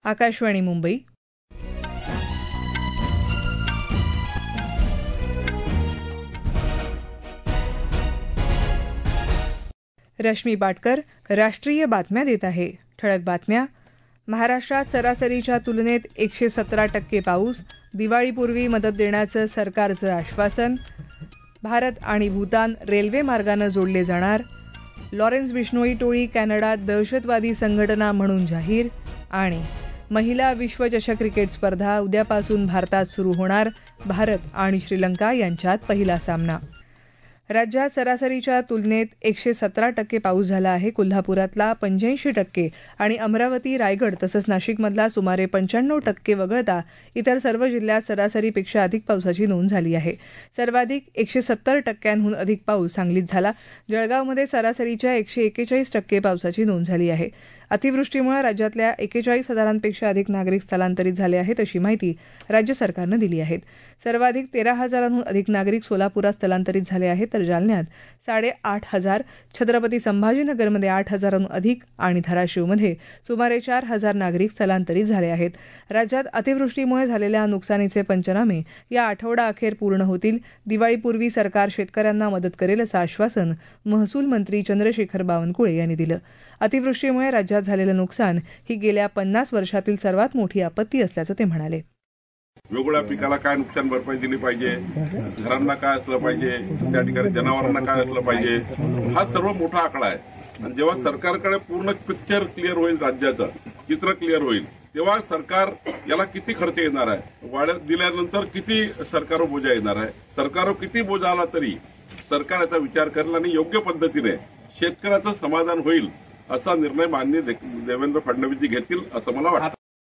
आकाशवाणी मुंबई. रश्मी पाटकर राष्ट्रीय बातम्या देत आहे. ठळक बातम्या. महाराष्ट्रात सरासरीच्या तुलनेत 117% पाऊस. दिवाळीपूर्वी मदत देण्याचं सरकारचं आश्वासन. भारत आणि भूतान रेल्वे मार्गानं जोडले जाणार. लॉरेन्स बिश्नोई टोळी कॅनडात दहशतवादी संघटना म्हणून जाहीर. आणि महिला विश्वचषक क्रिकेट स्पर्धा उद्यापासून भारतात सुरू होणार. भारत आणि श्रीलंका यांच्यात पहिला सामना. राज्यात सरासरीच्या तुलनेत 117% पाऊस झाला आहे. कोल्हापुरातला 85% आणि अमरावती, रायगड तसंच नाशिकमधला सुमारे 95% वगळता इतर सर्व जिल्ह्यात सरासरीपेक्षा अधिक पावसाची नोंद झाली आहे. सर्वाधिक 170%हून अधिक पाऊस सांगलीत झाला. जळगावमध्ये सरासरीच्या 141% पावसाची नोंद झाली आहे. अतिवृष्टीमुळे राज्यातल्या 41,000पेक्षा अधिक नागरिक स्थलांतरित झाले आहेत अशी माहिती राज्य सरकारनं दिली आहे. सर्वाधिक 13,000हून अधिक नागरिक सोलापुरात स्थलांतरित झाले आहेत, तर जालन्यात 8,500, छत्रपती संभाजीनगरमध्ये 8,000हून अधिक आणि धाराशिवमध्ये सुमारे 4,000 नागरिक स्थलांतरित झाले आहेत. राज्यात अतिवृष्टीमुळे झालेल्या नुकसानीचे पंचनामे या आठवडाअखेर पूर्ण होतील. दिवाळीपूर्वी सरकार शेतकऱ्यांना मदत करेल असं आश्वासन महसूल मंत्री चंद्रशेखर बावनकुळे यांनी दिलं. अतिवृष्टीमुळे राज्यात झालेलं नुकसान ही गेल्या 50 वर्षातील सर्वात मोठी आपत्ती असल्याचं ते म्हणाले. वेगवेगळ्या पिकाला काय नुकसान भरपाई दिली पाहिजे, घरांना काय असलं पाहिजे, त्या ठिकाणी जनावरांना काय असलं पाहिजे, हा सर्व मोठा आकडा आहे. आणि जेव्हा सरकारकडे पूर्ण पिक्चर क्लिअर होईल, राज्याचं चित्र क्लिअर होईल, तेव्हा सरकार याला किती खर्च येणार आहे, वाढत दिल्यानंतर किती सरकारवर बोजा येणार आहे, सरकारवर किती बोजा आला तरी सरकार याचा विचार करेल आणि योग्य पद्धतीने शेतकऱ्याचं समाधान होईल असा निर्णय माननीय देवेंद्र फडणवीसजी घेतील असं मला वाटतं.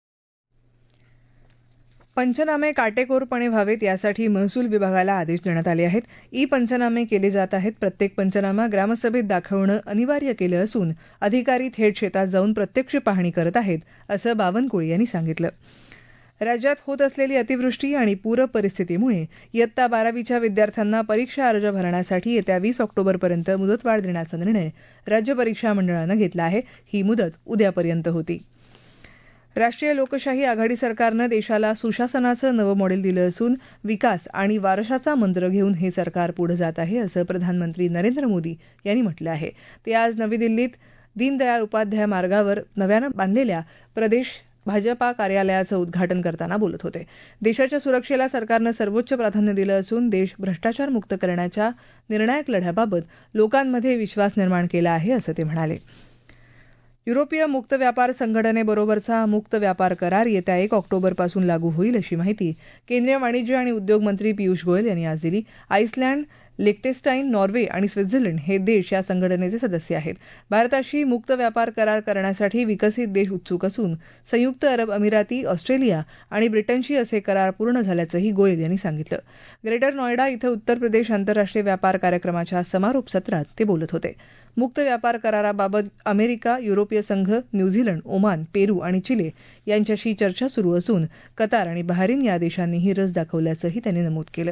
पंचनामे काटेकोरपणे व्हावेत यासाठी महसूल विभागाला आदेश देण्यात आले आहेत. पंचनामे केले जात आहेत. प्रत्येक पंचनामा ग्रामसभेत दाखवणं अनिवार्य केलं असून अधिकारी थेट शेतात जाऊन प्रत्यक्ष पाहणी करत आहेत असं बावनकुळे यांनी सांगितलं. राज्यात होत असलेली अतिवृष्टी आणि पूर परिस्थितीमुळे इयत्ता 12वीच्या विद्यार्थ्यांना परीक्षा अर्ज भरण्यासाठी येत्या 20 ऑक्टोबरपर्यंत मुदतवाढ देण्याचा निर्णय राज्य परीक्षा मंडळानं घेतला आहे. ही मुदत उद्यापर्यंत होती. राष्ट्रीय लोकशाही आघाडी सरकारनं देशाला सुशासनाचं नवं मॉडेल दिलं असून विकास आणि वारशाचा मंत्र घेऊन हे सरकार पुढे जात आहे असं प्रधानमंत्री नरेंद्र मोदी यांनी म्हटलं आहे. ते आज नवी दिल्लीत दीनदयाळ उपाध्याय मार्गावर नव्यानं बांधलेल्या प्रदेश भाजपा कार्यालयाचं उद्घाटन करताना बोलत होते. देशाच्या सुरक्षेला सरकारनं सर्वोच्च प्राधान्य दिलं असून देश भ्रष्टाचारमुक्त करण्याच्या निर्णायक लढ्याबाबत लोकांमध्ये विश्वास निर्माण केला आहे असं ते म्हणाले. युरोपीय मुक्त व्यापार संघटनेबरोबरचा मुक्त व्यापार करार येत्या 1 ऑक्टोबरपासून लागू होईल अशी माहिती केंद्रीय वाणिज्य आणि उद्योग मंत्री पियुष गोयल यांनी आज दिली. आईसलँड, लिक्टेनस्टाईन, नॉर्वे आणि स्वित्झर्लंड हे देश या संघटनेचे सदस्य आहेत. भारताशी मुक्त व्यापार करार करण्यासाठी विकसित देश उत्सुक असून संयुक्त अरब अमिराती, ऑस्ट्रेलिया आणि ब्रिटनशी असे करार पूर्ण झाल्याचंही गोयल यांनी सांगितलं. ग्रेटर नॉयडा इथं उत्तर प्रदेश आंतरराष्ट्रीय व्यापार कार्यक्रमाच्या समारोप सत्रात ते बोलत होते. मुक्त व्यापार कराराबाबत अमेरिका, युरोपीय संघ, न्यूझीलंड, ओमान, पेरू आणि चिले यांच्याशी चर्चा सुरू असून कतार आणि बहारीन या देशांनीही रस दाखवल्याचंही त्यांनी नमूद केलं.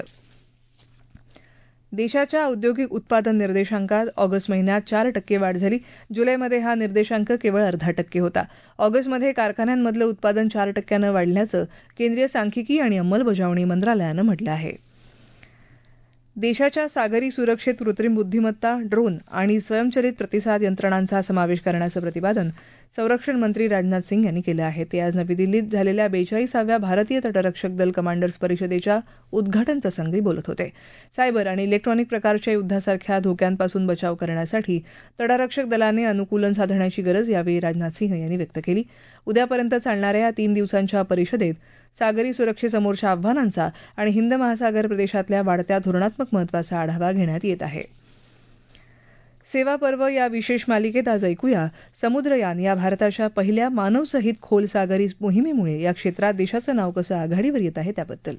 देशाच्या औद्योगिक उत्पादन निर्देशांकात ऑगस्ट महिन्यात 4% वाढ झाली. जुलैमध्ये हा निर्देशांक केवळ 0.5% होता. ऑगस्टमध्ये कारखान्यांमधलं उत्पादन 4% वाढल्याचं केंद्रीय सांख्यिकी आणि अंमलबजावणी मंत्रालयानं म्हटलं आहे. देशाच्या सागरी सुरक्षेत कृत्रिम बुद्धिमत्ता, ड्रोन आणि स्वयंचलित प्रतिसाद यंत्रणांचा समावेश करण्याचं प्रतिपादन संरक्षण मंत्री राजनाथ सिंग यांनी केलं आहे. ते आज नवी दिल्लीत झालेल्या 42व्या भारतीय तटरक्षक दल कमांडर्स परिषदेच्या उद्घाटन प्रसंगी बोलत होते. सायबर आणि इलेक्ट्रॉनिक प्रकारच्या युद्धासारख्या धोक्यांपासून बचाव करण्यासाठी तटरक्षक दलाने अनुकूलन साधण्याची गरज यावेळी राजनाथ सिंह यांनी व्यक्त केली. उद्यापर्यंत चालणाऱ्या या 3 दिवसांच्या परिषदेत सागरी सुरक्षेसमोरच्या आव्हानांचा आणि हिंद महासागर प्रदेशातल्या वाढत्या धोरणात्मक महत्वाचा आढावा घेण्यात येत आहे. सेवा पर्व या विशेष मालिकेत आज ऐकूया समुद्रयान या भारताच्या पहिल्या मानवसहित खोल सागरी मोहिमेमुळे या क्षेत्रात देशाचं नाव कसं आघाडीवर येत आहे त्याबद्दल.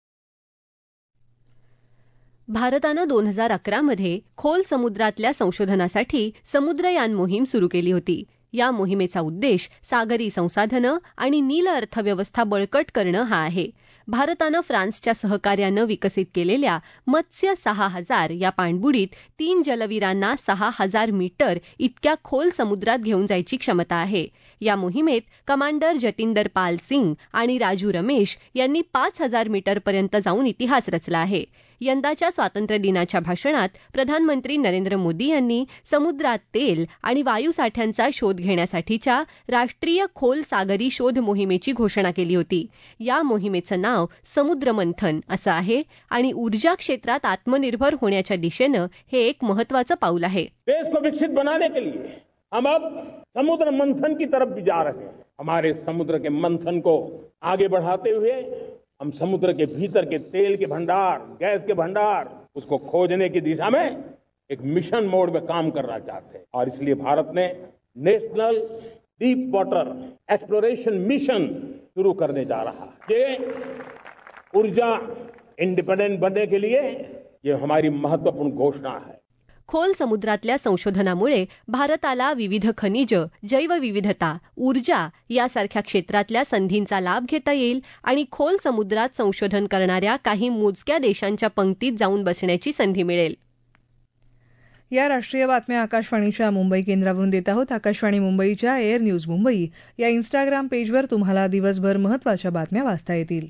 भारतानं 2011मध्ये खोल समुद्रातल्या संशोधनासाठी समुद्रयान मोहीम सुरू केली होती. या मोहिमेचा उद्देश सागरी संसाधनं आणि नील अर्थव्यवस्था बळकट करणं हा आहे. भारतानं फ्रान्सच्या सहकार्यानं विकसित केलेल्या मत्स्य 6000 या पाणबुडीत 3 जलवीरांना 6000 मीटर इतक्या खोल समुद्रात घेऊन जायची क्षमता आहे. या मोहिमेत कमांडर जतिंदर पाल सिंग आणि राजू रमेश यांनी 5,000 मीटरपर्यंत जाऊन इतिहास रचला आहे. यंदाच्या स्वातंत्र्य दिनाच्या भाषणात प्रधानमंत्री नरेंद्र मोदी यांनी समुद्रात तेल आणि वायूसाठ्यांचा शोध घेण्यासाठीच्या राष्ट्रीय खोल सागरी शोध मोहिमेची घोषणा केली होती. या मोहिमेचं नाव समुद्र मंथन असं आहे आणि ऊर्जा क्षेत्रात आत्मनिर्भर होण्याच्या दिशेनं हे एक महत्वाचं पाऊल आहे. देश को विकसित बनाने के लिए हम अब समुद्र मंथन की तरफ भी जा रहे हैं. हमारे समुद्र के मंथन को आगे बढ़ाते हुए हम समुद्र के भीतर के तेल के भंडार, गैस के भंडार, उसको खोजने की दिशा में एक मिशन मोड में काम करना चाहते हैं और इसलिए भारत ने national deep water exploration mission शुरू करने जा रहा है. ये ऊर्जा इंडिपेंडेंट बनने के लिए ये हमारी महत्वपूर्ण घोषणा है. खोल समुद्रातल्या संशोधनामुळे भारताला विविध खनिज, जैवविविधता, ऊर्जा यासारख्या क्षेत्रातल्या संधींचा लाभ घेता येईल आणि खोल समुद्रात संशोधन करणाऱ्या काही मोजक्या देशांच्या पंक्तीत जाऊन बसण्याची संधी मिळेल. या राष्ट्रीय बातम्या आकाशवाणीच्या मुंबई केंद्रावरून देत आहोत. आकाशवाणी मुंबईच्या एअर न्यूज मुंबई या इन्स्टाग्राम पेजवर तुम्हाला दिवसभर महत्त्वाच्या बातम्या वाचता येतील.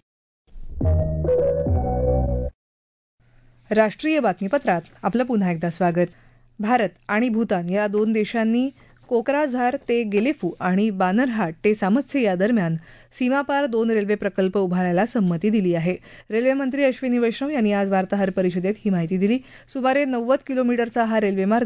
राष्ट्रीय बातमीपत्रात आपलं पुन्हा एकदा स्वागत. भारत आणि भूतान या दोन देशांनी कोकराझार ते गेलेफू आणि बानरहाट ते सामत्से या दरम्यान सीमापार 2 रेल्वे प्रकल्प उभारायला संमती दिली आहे. रेल्वे मंत्री अश्विनी वैष्णव यांनी आज वार्ताहर परिषदेत ही माहिती दिली. सुमारे 90 किलोमीटरचा हा रेल्वेमार्ग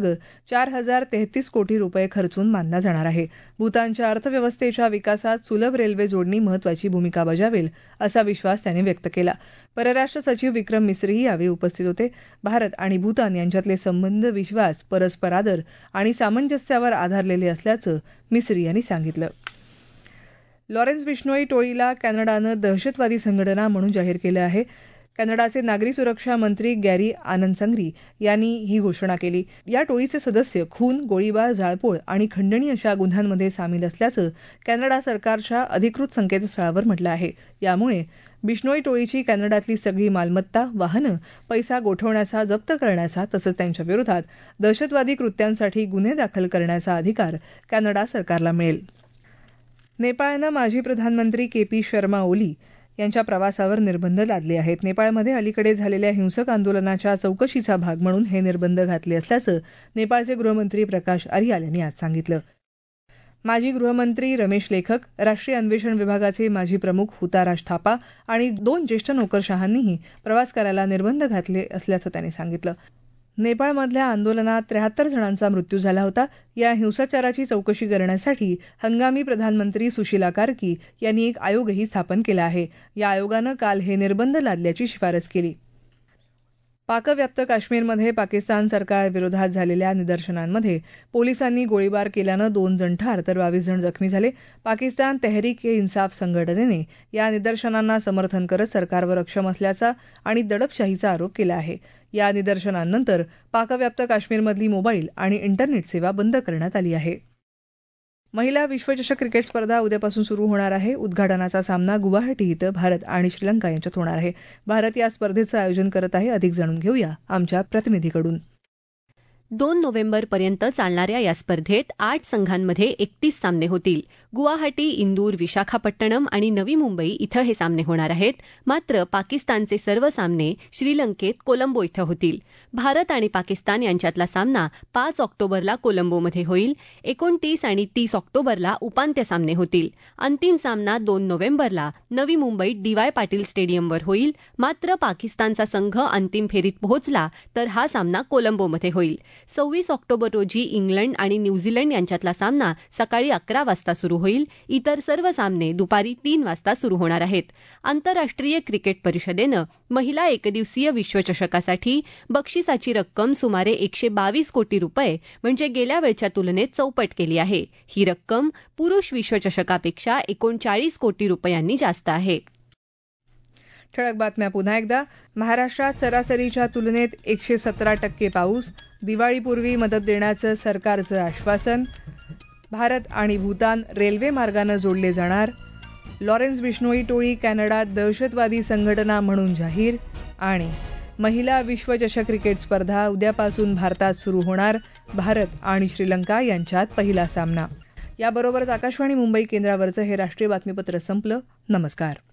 4,033 कोटी रुपये खर्चून बांधला जाणार आहे. भूतानच्या अर्थव्यवस्थेच्या विकासात सुलभ रेल्वे जोडणी महत्वाची भूमिका बजावेल असा विश्वास त्यांनी व्यक्त केला. परराष्ट्र सचिव विक्रम मिस्रीही यावेळी उपस्थित होते. भारत आणि भूतान यांच्यातले संबंध विश्वास, परस्पर आदर आणि सामंजस्यावर आधारलेले असल्याचं मिस्री यांनी सांगितलं. लॉरेन्स बिश्नोई टोळीला कॅनडानं दहशतवादी संघटना म्हणून जाहीर केलं आहे. कॅनडाचे नागरी सुरक्षा मंत्री गॅरी आनंदसंग्री यांनी ही घोषणा केली. या टोळीचे सदस्य खून, गोळीबार, जाळपोळ आणि खंडणी अशा गुन्ह्यांमध्ये सामील असल्याचं कॅनडा सरकारच्या अधिकृत संकेतस्थळावर म्हटलं आहे. यामुळे बिश्नोई टोळीची कॅनडातली सगळी मालमत्ता, वाहनं, पैसा गोठवण्याचा, जप्त करण्याचा तसंच त्यांच्या विरोधात दहशतवादी कृत्यांसाठी गुन्हे दाखल करण्याचा अधिकार कॅनडा सरकारला मिळेल. नेपाळनं माजी प्रधानमंत्री के.पी. शर्मा ओली यांच्या प्रवासावर निर्बंध लादले आहेत. नेपाळमध्ये अलीकडे झालेल्या हिंसक आंदोलनाच्या चौकशीचा भाग म्हणून हे निर्बंध घातले असल्याचं नेपाळचे गृहमंत्री प्रकाश अरियाल यांनी आज सांगितलं. माजी गृहमंत्री रमेश लेखक, राष्ट्रीय अन्वेषण विभागाचे माजी प्रमुख हुताराज थापा आणि 2 ज्येष्ठ नोकरशहांनीही प्रवास करायला निर्बंध घातले असल्याचं त्यांनी सांगितलं. नेपाळमधल्या आंदोलनात 73 जणांचा मृत्यू झाला होता. या हिंसाचाराची चौकशी करण्यासाठी हंगामी प्रधानमंत्री सुशीला कार्की यांनी एक आयोगही स्थापन केला आहे. या आयोगानं काल हे निर्बंध लादल्याची शिफारस केली. पाकव्याप्त काश्मीरमध्ये पाकिस्तान सरकारविरोधात झालेल्या निदर्शनांमध्ये पोलिसांनी गोळीबार केल्यानं 2 जण ठार तर 22 जण जखमी झाले. पाकिस्तान तेहरीक-ए-इन्साफ संघटनेने या निदर्शनांना समर्थन करत सरकारवर अक्षम असल्याचा आणि दडपशाहीचा आरोप केला आहे. या निदर्शनांनंतर पाकव्याप्त काश्मीरमधली मोबाईल आणि इंटरनेट सेवा बंद करण्यात आली आहे. महिला विश्वचषक क्रिकेट स्पर्धा उद्यापासून सुरू होणार आहे. उद्घाटनाचा सामना गुवाहाटी इथं भारत आणि श्रीलंका यांच्यात होणार आहे. भारत या स्पर्धेचं आयोजन करत आहे. अधिक जाणून घेऊया आमच्या प्रतिनिधीकडून. 2 नोव्हेंबरपर्यंत चालणाऱ्या या स्पर्धेत 8 संघांमध्ये 31 सामने होतील. गुवाहाटी, इंदूर, विशाखापट्टणम आणि नवी मुंबई इथं हे सामने होणार आहेत. मात्र पाकिस्तानचे सर्व सामने श्रीलंकेत कोलंबो इथं होतील. भारत आणि पाकिस्तान यांच्यातला सामना 5 ऑक्टोबरला कोलंबोमध्ये होईल. 29 आणि 30 ऑक्टोबरला उपांत्य सामने होतील. अंतिम सामना 2 नोव्हेंबरला नवी मुंबईत डी.वाय. पाटील स्टेडियमवर होईल. मात्र पाकिस्तानचा संघ अंतिम फेरीत पोहोचला तर हा सामना कोलंबोमध्ये होईल. 26 ऑक्टोबर रोजी इंग्लंड आणि न्यूझीलंड यांच्यातला सामना सकाळी 11 वाजता सुरू होईल. इतर सर्व सामने दुपारी 3 वाजता सुरू होणार आहेत. आंतरराष्ट्रीय क्रिकेट परिषदेनं महिला एकदिवसीय विश्वचषकासाठी बक्षिसाची रक्कम सुमारे 122 कोटी रुपये म्हणजे गेल्या वेळच्या तुलनेत चौपट केली आहे. ही रक्कम पुरुष विश्वचषकापेक्षा 39 कोटी रुपयांनी जास्त आहे. ठळक बातम्या पुन्हा एकदा. महाराष्ट्रात सरासरीच्या तुलनेत 117% पाऊस. दिवाळीपूर्वी मदत देण्याचं सरकारचं आश्वासन. भारत आणि भूतान रेल्वे मार्गानं जोडले जाणार. लॉरेन्स बिश्नोई टोळी कॅनडात दहशतवादी संघटना म्हणून जाहीर. आणि महिला विश्वचषक क्रिकेट स्पर्धा उद्यापासून भारतात सुरू होणार. भारत आणि श्रीलंका यांच्यात पहिला सामना. याबरोबरच आकाशवाणी मुंबई केंद्रावरचं हे राष्ट्रीय बातमीपत्र संपलं. नमस्कार.